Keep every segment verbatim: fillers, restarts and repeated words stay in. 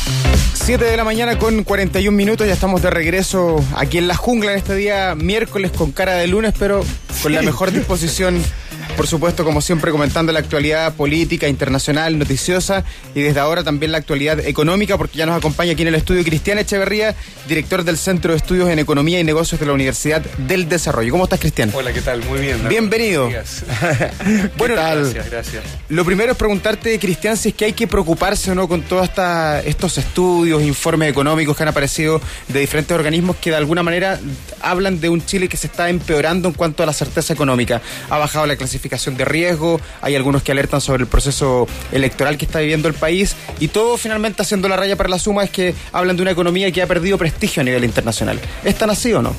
siete de la mañana con cuarenta y un minutos, ya estamos de regreso aquí en la jungla en este día miércoles con cara de lunes, pero con sí. la mejor disposición, por supuesto, como siempre, comentando la actualidad política, internacional, noticiosa y desde ahora también la actualidad económica, porque ya nos acompaña aquí en el estudio Cristian Echeverría, director del Centro de Estudios en Economía y Negocios de la Universidad del Desarrollo. ¿Cómo estás, Cristian? Hola, ¿qué tal? Muy bien. Bienvenido. Bueno, tal? Gracias, gracias. Lo primero es preguntarte, Cristian, si es que hay que preocuparse o no con todos estos estudios, informes económicos que han aparecido de diferentes organismos que de alguna manera hablan de un Chile que se está empeorando en cuanto a la certeza económica. Ha bajado la clasificación de riesgo, hay algunos que alertan sobre el proceso electoral que está viviendo el país y todo finalmente haciendo la raya para la suma es que hablan de una economía que ha perdido prestigio a nivel internacional. ¿Es tan así o no?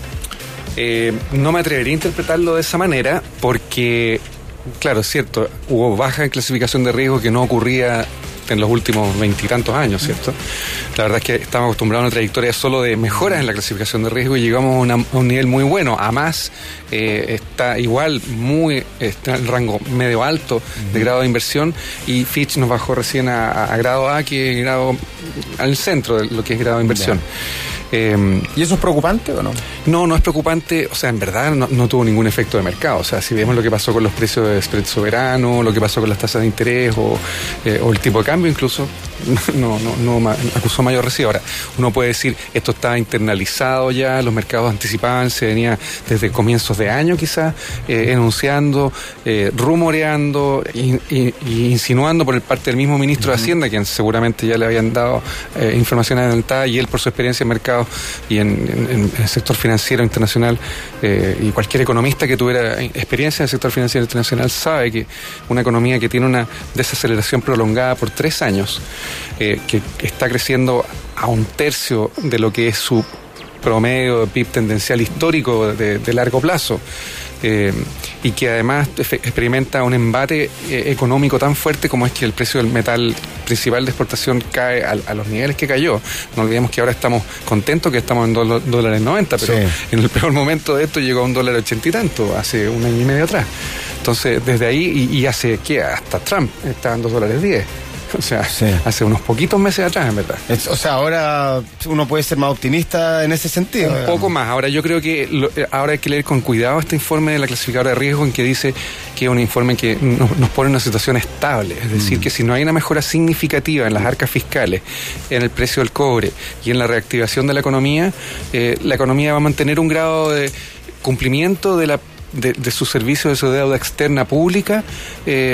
Eh, no me atrevería a interpretarlo de esa manera porque, claro, es cierto, hubo baja en clasificación de riesgo que no ocurría en los últimos veintitantos años, ¿cierto? La verdad es que estamos acostumbrados a una trayectoria solo de mejoras en la clasificación de riesgo y llegamos a, una, a un nivel muy bueno. A más, eh, está igual, muy, está en el rango medio alto uh-huh. de grado de inversión y Fitch nos bajó recién a, a grado A, que es grado al centro de lo que es grado de inversión. Yeah. Eh, ¿Y eso es preocupante o no? No, no es preocupante, o sea, en verdad no, no tuvo ningún efecto de mercado. O sea, si vemos lo que pasó con los precios de spread soberano, lo que pasó con las tasas de interés o, eh, o el tipo de cambio incluso, no, no, no, no acusó mayor recibo. Ahora, uno puede decir, esto está internalizado ya, los mercados anticipaban, se venía desde comienzos de año quizás, eh, enunciando, eh, rumoreando y, y, y insinuando por el parte del mismo ministro uh-huh. de Hacienda, quien seguramente ya le habían dado eh, información adelantada y él por su experiencia en mercado y en, en, en el sector financiero internacional eh, y cualquier economista que tuviera experiencia en el sector financiero internacional sabe que una economía que tiene una desaceleración prolongada por tres años, eh, que está creciendo a un tercio de lo que es su promedio de P I B tendencial histórico de, de largo plazo, Eh, y que además experimenta un embate eh, económico tan fuerte como es que el precio del metal principal de exportación cae a, a los niveles que cayó. No olvidemos que ahora estamos contentos que estamos en do, dólares noventa, pero sí. en el peor momento de esto llegó a un dólar ochenta y tanto, hace un año y medio atrás. Entonces, desde ahí, y, y hace, ¿qué? Hasta Trump está en dos dólares diez. O sea, sí. hace unos poquitos meses atrás, en verdad. Es, o sea, ahora uno puede ser más optimista en ese sentido. Un digamos. poco más. Ahora yo creo que lo, ahora hay que leer con cuidado este informe de la clasificadora de riesgo en que dice que es un informe que nos, nos pone en una situación estable. Es decir, mm. que si no hay una mejora significativa en las arcas fiscales, en el precio del cobre y en la reactivación de la economía, eh, la economía va a mantener un grado de cumplimiento de, la, de, de su servicio de su deuda externa pública, eh,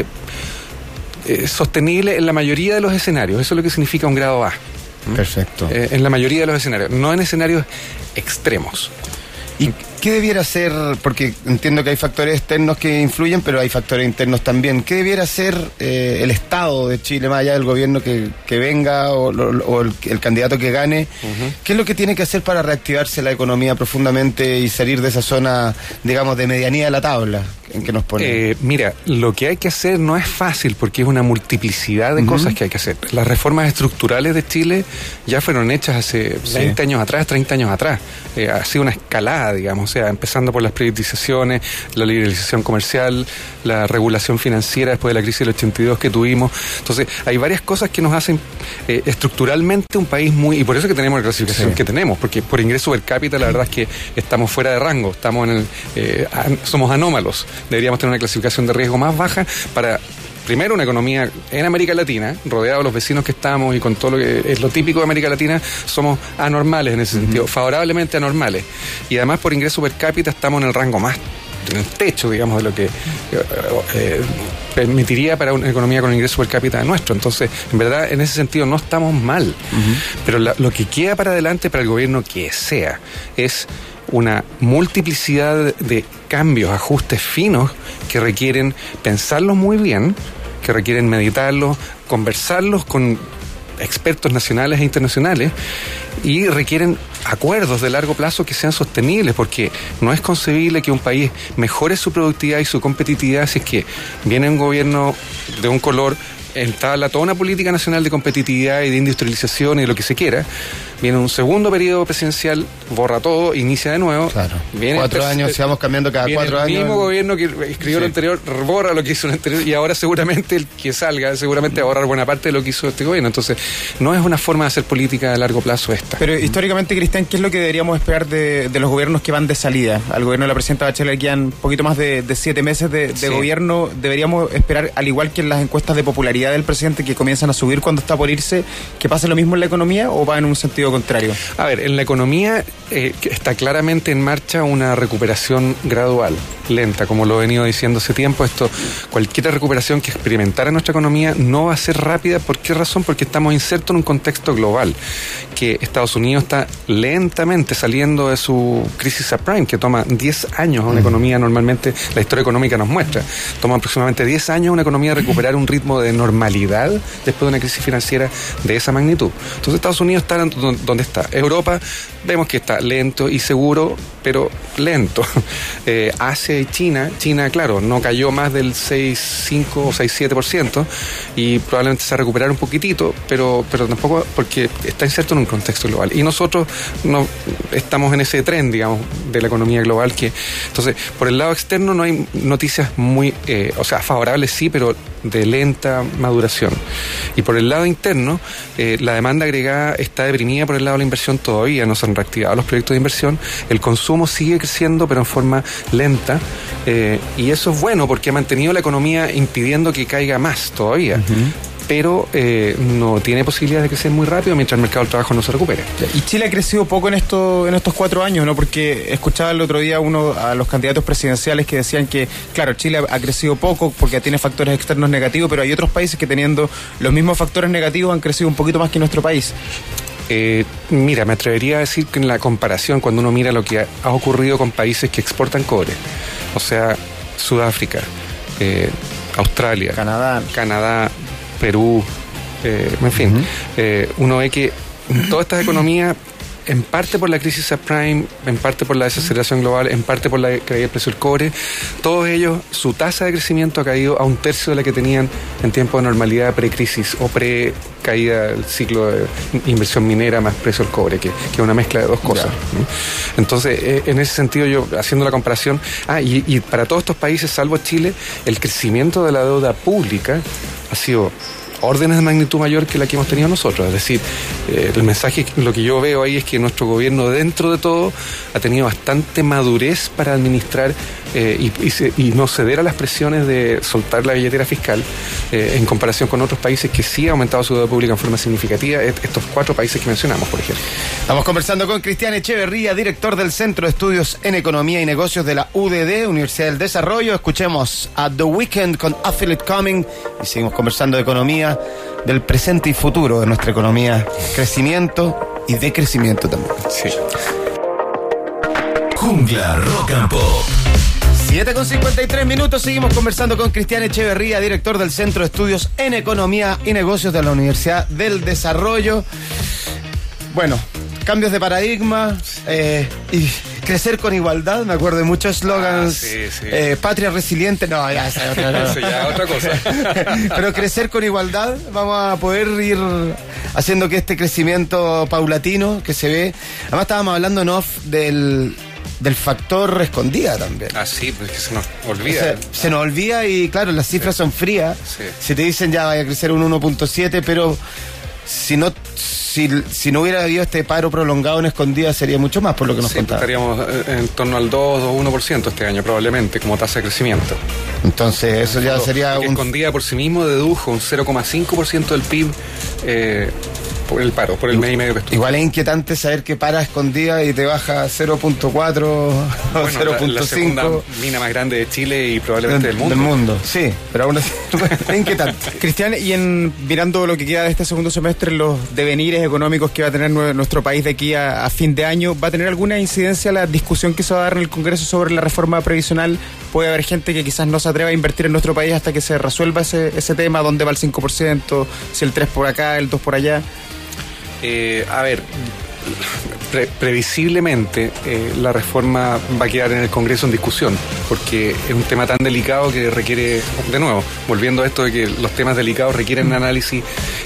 Eh, sostenible en la mayoría de los escenarios. Eso es lo que significa un grado A. Perfecto. Eh, en la mayoría de los escenarios, no en escenarios extremos. ¿Y qué debiera ser? Porque entiendo que hay factores externos que influyen, pero hay factores internos también. ¿Qué debiera ser eh, el Estado de Chile, más allá del gobierno que, que venga o, o el, el candidato que gane? Uh-huh. ¿Qué es lo que tiene que hacer para reactivarse la economía profundamente y salir de esa zona, digamos, de medianía de la tabla en que nos pone? Eh, mira, lo que hay que hacer no es fácil porque es una multiplicidad de uh-huh. cosas que hay que hacer. Las reformas estructurales de Chile ya fueron hechas hace sí. veinte años atrás, treinta años atrás. Eh, ha sido una escalada, digamos, o sea, empezando por las privatizaciones, la liberalización comercial, la regulación financiera después de la crisis del ochenta y dos que tuvimos. Entonces, hay varias cosas que nos hacen eh, estructuralmente un país muy... Y por eso que tenemos la clasificación sí. que tenemos, porque por ingreso per cápita la verdad es que estamos fuera de rango, estamos en el... Eh, somos anómalos. Deberíamos tener una clasificación de riesgo más baja para... Primero, una economía en América Latina, rodeado de los vecinos que estamos y con todo lo que es lo típico de América Latina, somos anormales en ese uh-huh. sentido, favorablemente anormales. Y además, por ingreso per cápita, estamos en el rango más, en el techo, digamos, de lo que eh, eh, permitiría para una economía con ingreso per cápita nuestro. Entonces, en verdad, en ese sentido, no estamos mal. Uh-huh. Pero la, lo que queda para adelante para el gobierno que sea es una multiplicidad de cambios, ajustes finos que requieren pensarlos muy bien, que requieren meditarlos, conversarlos con expertos nacionales e internacionales y requieren acuerdos de largo plazo que sean sostenibles, porque no es concebible que un país mejore su productividad y su competitividad si es que viene un gobierno de un color, entabla toda una política nacional de competitividad y de industrialización y de lo que se quiera, viene un segundo periodo presidencial, borra todo, inicia de nuevo. Claro. Viene cuatro el, años, se vamos cambiando cada cuatro el años. El mismo gobierno que escribió sí. lo anterior, borra lo que hizo el anterior, y ahora seguramente el que salga, seguramente va a borrar buena parte de lo que hizo este gobierno. Entonces, no es una forma de hacer política a largo plazo esta. Pero históricamente, Cristian, ¿qué es lo que deberíamos esperar de, de los gobiernos que van de salida? Al gobierno de la presidenta Bachelet quedan un poquito más de, de siete meses de, de sí. gobierno. ¿Deberíamos esperar, al igual que en las encuestas de popularidad del presidente, que comienzan a subir cuando está por irse, que pase lo mismo en la economía, o va en un sentido contrario? A ver, en la economía eh, está claramente en marcha una recuperación gradual, lenta, como lo he venido diciendo hace tiempo. Esto, cualquier recuperación que experimentara nuestra economía no va a ser rápida. ¿Por qué razón? Porque estamos insertos en un contexto global, que Estados Unidos está lentamente saliendo de su crisis subprime, que toma diez años a una economía. Normalmente la historia económica nos muestra, toma aproximadamente diez años a una economía recuperar un ritmo de normalidad después de una crisis financiera de esa magnitud. Entonces Estados Unidos está donde está. Europa vemos que está lento y seguro, pero lento. Eh, Asia y China, China claro, no cayó más del seis coma cinco o seis coma siete por ciento y probablemente se va a recuperar un poquitito, pero, pero tampoco, porque está inserto en un contexto global. Y nosotros no estamos en ese tren, digamos, de la economía global, que entonces, por el lado externo no hay noticias muy, eh, o sea, favorables sí, pero de lenta maduración. Y por el lado interno, eh, la demanda agregada está deprimida por el lado de la inversión todavía, no se han reactivado los proyectos de inversión, el consumo sigue creciendo pero en forma lenta, eh, y eso es bueno porque ha mantenido la economía impidiendo que caiga más todavía. Uh-huh. Pero eh, no tiene posibilidad de crecer muy rápido mientras el mercado del trabajo no se recupere. Y Chile ha crecido poco en esto, en estos cuatro años, ¿no? Porque escuchaba el otro día uno a los candidatos presidenciales que decían que, claro, Chile ha crecido poco porque tiene factores externos negativos, pero hay otros países que teniendo los mismos factores negativos han crecido un poquito más que nuestro país. Eh, mira, me atrevería a decir que en la comparación, cuando uno mira lo que ha, ha ocurrido con países que exportan cobre, o sea, Sudáfrica, eh, Australia, Canadá, Canadá Perú, eh, en fin, uh-huh. eh, uno ve que todas estas economías, en parte por la crisis subprime, en parte por la desaceleración global, en parte por la caída del precio del cobre, todos ellos, su tasa de crecimiento ha caído a un tercio de la que tenían en tiempo de normalidad pre-crisis o pre-caída del ciclo de inversión minera más precio del cobre, que es una mezcla de dos cosas. ¿no? Entonces, eh, en ese sentido, yo haciendo la comparación, ah, y, y para todos estos países, salvo Chile, el crecimiento de la deuda pública ha sido órdenes de magnitud mayor que la que hemos tenido nosotros. Es decir, eh, el mensaje, lo que yo veo ahí es que nuestro gobierno, dentro de todo, ha tenido bastante madurez para administrar eh, y, y, se, y no ceder a las presiones de soltar la billetera fiscal eh, en comparación con otros países que sí han aumentado su deuda pública en forma significativa, estos cuatro países que mencionamos, por ejemplo. Estamos conversando con Cristian Echeverría, director del Centro de Estudios en Economía y Negocios de la U D D, Universidad del Desarrollo. Escuchemos a The Weeknd con I Feel It Coming y seguimos conversando de economía, del presente y futuro de nuestra economía, crecimiento y decrecimiento también. Sí. Jungla Rock and Pop. siete con cincuenta y tres minutos, seguimos conversando con Cristian Echeverría, director del Centro de Estudios en Economía y Negocios de la Universidad del Desarrollo. Bueno, cambios de paradigma eh, y crecer con igualdad, me acuerdo de muchos slogans. Ah, sí, sí. Eh, patria resiliente, no, ya, ya, ya, ya. Eso ya otra cosa. Pero crecer con igualdad, vamos a poder ir haciendo que este crecimiento paulatino que se ve. Además estábamos hablando en off del, del factor escondida también. Ah, sí, pues que se nos olvida. O sea, se nos olvida y claro, las cifras sí. son frías. Sí. Si te dicen ya vaya a crecer un uno punto siete, pero si no... Si, si no hubiera habido este paro prolongado en escondida sería mucho más, por lo que nos sí, contaba. Estaríamos en torno al dos o uno por ciento este año probablemente como tasa de crecimiento. Entonces eso ya sería un... Escondida por sí mismo dedujo un cero coma cinco por ciento del P I B eh, por el paro, por el mes y medio que estuvo. Igual es inquietante saber que para escondida y te baja cero punto cuatro bueno, o cero punto cinco. La, la segunda mina más grande de Chile y probablemente del, del mundo. Del mundo, sí, pero aún así es inquietante. Cristian, y en mirando lo que queda de este segundo semestre, los devenires económicos que va a tener nuestro país de aquí a, a fin de año, ¿va a tener alguna incidencia la discusión que se va a dar en el Congreso sobre la reforma previsional? ¿Puede haber gente que quizás no se atreva a invertir en nuestro país hasta que se resuelva ese, ese tema? ¿Dónde va el cinco por ciento? Si el tres por acá, el dos por allá. Eh, a ver, pre previsiblemente eh, la reforma va a quedar en el Congreso en discusión, porque es un tema tan delicado que requiere, de nuevo, volviendo a esto de que los temas delicados requieren análisis y,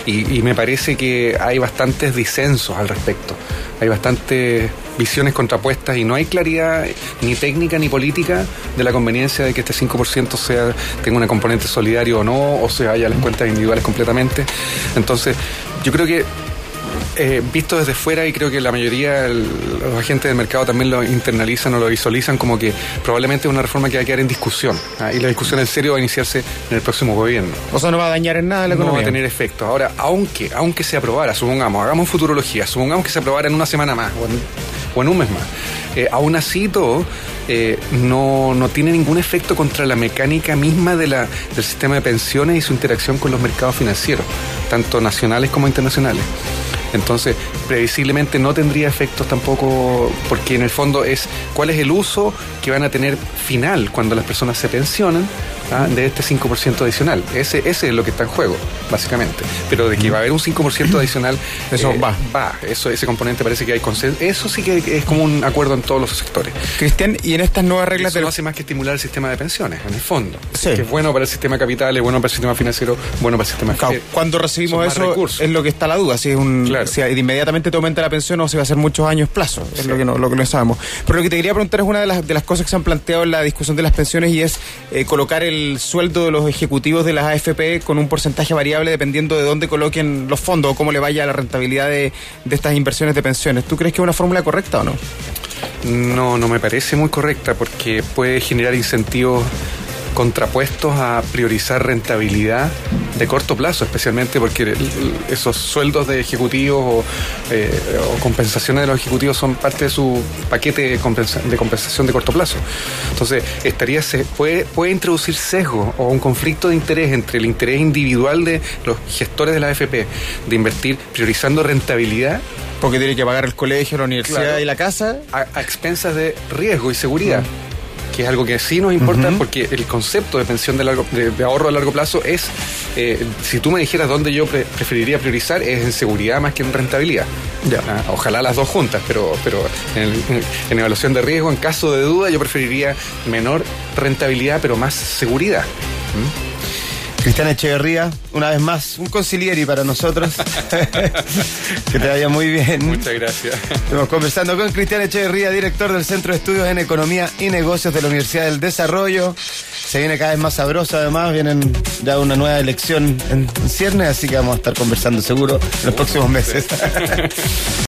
y, y me parece que hay bastantes disensos al respecto, hay bastantes visiones contrapuestas y no hay claridad ni técnica ni política de la conveniencia de que este cinco por ciento sea, tenga una componente solidario o no, o se vaya a las cuentas individuales completamente. Entonces, yo creo que Eh, visto desde fuera, y creo que la mayoría, el, los agentes del mercado también lo internalizan o lo visualizan como que probablemente es una reforma que va a quedar en discusión, ¿ah? Y la discusión en serio va a iniciarse en el próximo gobierno. O sea, no va a dañar en nada la economía. No va a tener efecto. Ahora, aunque aunque se aprobara, supongamos, hagamos futurología, supongamos que se aprobara en una semana más o en, o en un mes más, eh, aún así todo eh, no, no tiene ningún efecto contra la mecánica misma de la, del sistema de pensiones y su interacción con los mercados financieros, tanto nacionales como internacionales. Entonces, previsiblemente no tendría efectos tampoco, porque en el fondo es cuál es el uso que van a tener final cuando las personas se pensionan, ¿ah? de este cinco por ciento adicional. Ese, ese es lo que está en juego, básicamente. Pero de que va a haber un cinco por ciento adicional, eso eh, va. Va, eso, ese componente parece que hay consenso. Eso sí que es como un acuerdo en todos los sectores. Cristian, y en estas nuevas reglas... Eso de... no hace más que estimular el sistema de pensiones, en el fondo. Sí. Que es bueno para el sistema capital, es bueno para el sistema financiero, bueno para el sistema claro, financiero. Cuando recibimos eso, es lo que está la duda, si es un... Claro. Si inmediatamente te aumenta la pensión o si va a ser muchos años plazo, es sí. lo que no lo que no sabemos. Pero lo que te quería preguntar es una de las, de las cosas que se han planteado en la discusión de las pensiones, y es eh, colocar el sueldo de los ejecutivos de las A F P con un porcentaje variable dependiendo de dónde coloquen los fondos o cómo le vaya a la rentabilidad de, de estas inversiones de pensiones. ¿Tú crees que es una fórmula correcta o no? No, no me parece muy correcta, porque puede generar incentivos contrapuestos a priorizar rentabilidad de corto plazo, especialmente porque esos sueldos de ejecutivos o, eh, o compensaciones de los ejecutivos son parte de su paquete de, compensa- de compensación de corto plazo. Entonces, estaría se puede, puede introducir sesgo o un conflicto de interés entre el interés individual de los gestores de la A F P de invertir priorizando rentabilidad, porque tiene que pagar el colegio, la universidad, claro, y la casa, a, a expensas de riesgo y seguridad. Mm. Que es algo que sí nos importa, uh-huh, porque el concepto de pensión de, largo, de, de ahorro a largo plazo es, eh, si tú me dijeras dónde yo pre- preferiría priorizar, es en seguridad más que en rentabilidad. Ya. Ah, ojalá las dos juntas, pero, pero en, en, en evaluación de riesgo, en caso de duda, yo preferiría menor rentabilidad, pero más seguridad. ¿Mm? Cristian Echeverría, una vez más, un consiglieri para nosotros. Que te vaya muy bien. Muchas gracias. Estamos conversando con Cristian Echeverría, director del Centro de Estudios en Economía y Negocios de la Universidad del Desarrollo. Se viene cada vez más sabroso, además, vienen ya una nueva elección en ciernes, así que vamos a estar conversando seguro en los próximos meses.